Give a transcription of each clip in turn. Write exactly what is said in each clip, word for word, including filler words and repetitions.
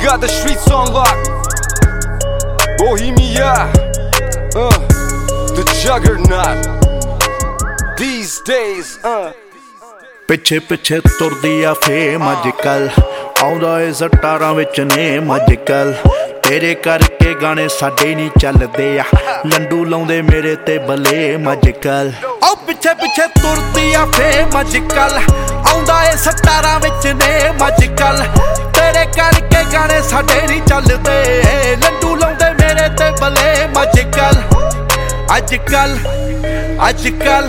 got the streets on lock. Bohemia, uh, the juggernaut. These days, uh. ਪਿੱਛੇ ਪਿੱਛੇ ਤੁਰਦੀ ਆ ਫੇਮ ਅੱਜ ਕੱਲ, ਆਉਂਦਾ ਏ ਸਟਾਰਾਂ ਵਿੱਚ ਨੇਮ ਅੱਜ ਕੱਲ। ਤੇਰੇ ਕਰਕੇ ਗਾਣੇ ਸਾਡੇ ਨਹੀਂ ਚੱਲਦੇ ਆ, ਲੰਡੂ ਲਾਉਂਦੇ ਮੇਰੇ ਤੇ ਬਲੇਮ ਅੱਜ ਕੱਲ। ਆਓ ਪਿੱਛੇ ਪਿੱਛੇ ਤੁਰਦੀ ਆ ਫੇਮ ਅੱਜ ਕੱਲ, ਆਉਂਦਾ ਏ ਸਟਾਰਾਂ ਵਿੱਚ ਨੇਮ ਅੱਜ ਕੱਲ। ਤੇਰੇ ਕਰਕੇ ਗਾਣੇ ਸਾਡੇ ਨਹੀਂ ਚੱਲਦੇ, ਲੰਡੂ ਲਾਉਂਦੇ ਮੇਰੇ ਤੇ ਬਲੇਮ ਅੱਜ ਕੱਲ। ਅੱਜ ਕੱਲ ਅੱਜ ਕੱਲ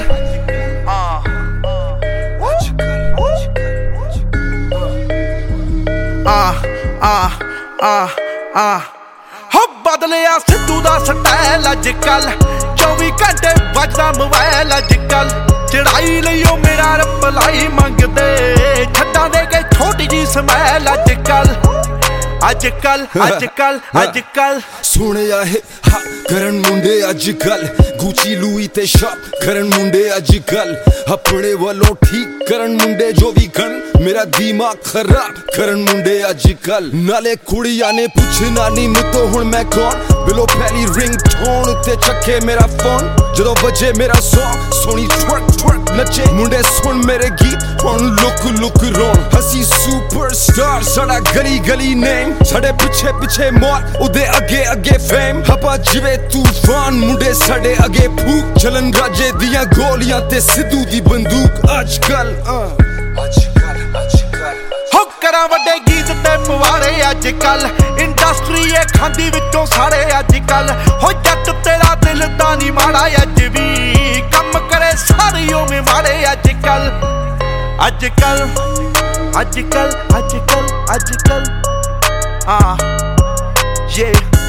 ਆ ਆ ਆ ਆ ਹੋ ਬਦਲਿਆ ਸਿੱਧੂ ਦਾ ਸਟਾਈਲ ਅੱਜ ਕੱਲ, ਚੌਵੀ ਘੰਟੇ ਵੱਜਦਾ ਮੋਬਾਈਲ ਅੱਜ ਕੱਲ। ਚੜਾਈ ਲਈ ਉਹ ਮੇਰਾ ਰਿਪਲਾਈ ਮੰਗਦੇ, ਛੱਡਾਂ ਦੇ ਕੇ ਛੋਟੀ ਜੀ ਸਮੈਲ ਅੱਜ ਕੱਲ। ਅੱਜ ਕੱਲ ਅੱਜ ਕੱਲ ਅੱਜ ਕੱਲ ਸੁਣਿਆ ਹੈ ਹਾ ਕਰਨ ਮੁੰਡੇ ਅੱਜ ਕੱਲ, ਗੁੱਚੀ ਲੂਈ ਤੇ ਸ਼ਾਪ ਕਰਨ ਮੁੰਡੇ ਅੱਜ ਕੱਲ। ਆਪਣੇ ਵੱਲੋਂ ਠੀਕ ਕਰਨ ਮੁੰਡੇ ਜੋ ਵੀ ਕਰਨ, ਮੇਰਾ ਦਿਮਾਗ ਖਰਾਬ ਕਰਨ ਮੁੰਡੇ ਅੱਜ ਕੱਲ। ਨਾਲੇ ਕੁੜੀਆਂ ਨੇ ਪੁੱਛਣਾ ਨੀ ਮੁੱਤੋਂ ਹੁਣ ਮੈਂ ਕੌਣ, ਬਿਲੋ ਪਹਿਲੀ ਰਿੰਗ ਟੋਨ ਉੱਤੇ ਚੱਕੇ ਮੇਰਾ ਫੋਨ। ਜਦੋਂ ਵੱਜੇ ਮੇਰਾ ਸੌਂਗ ਸੋਹਣੀ ਟਵਰਕ ਟਵਰਕ ਨੱਚੇ ਮੁੰਡੇ, ਸੁਣ ਮੇਰੇ ਗੀਤ ਹੁਣ ਲੁਕ ਲੁਕ ਰੋਣ। ਅਸੀਂ ਸੁਪਰਸਟਾਰ ਸਾਡਾ ਗਲੀ ਗਲੀ ਨੇਮ, ਸਾਡੇ ਪਿੱਛੇ ਪਿੱਛੇ ਮੌਤ ਉਹਦੇ ਅੱਗੇ ਅੱਗੇ ਫੇਮ। ਹਵਾ ਜਿਵੇਂ ਤੂਫਾਨ ਮੁੰਡੇ ਸਾਡੇ ਅੱਗੇ ਫੂਕ, ਚਲਨ ਰਾਜੇ ਦੀਆਂ ਗੋਲੀਆਂ ਤੇ ਸਿੱਧੂ ਦੀ ਬੰਦੂਕ ਅੱਜ ਕੱਲ। ਅੱਜ ਕੱਲ ਅੱਜ ਕੱਲ ਹੋ ਕਰਾਂ ਵੱਡੇ ਗੀਤ ਤੇ ਪਵਾੜੇ ਅੱਜ ਕੱਲ, ਇੰਡਸਟਰੀ ਏ ਖਾਂਦੀ ਵਿੱਚੋਂ ਸਾਰੇ ਅੱਜ ਕੱਲ। ਹੋ ਜੱਟ ਤੇਰਾ ਦਿਲ ਤਾਂ ਨਹੀਂ ਮਾੜਾ ਅੱਜ ਵੀ, ਕੰਮ ਕਰੇ ਸਾਰੇ ਉਵੇਂ ਮਾੜੇ ਅੱਜ ਕੱਲ। ਅੱਜ ਕੱਲ ਅੱਜ ਕੱਲ ਅੱਜ ਕੱਲ ਅੱਜ ਕੱਲ ਆ yeah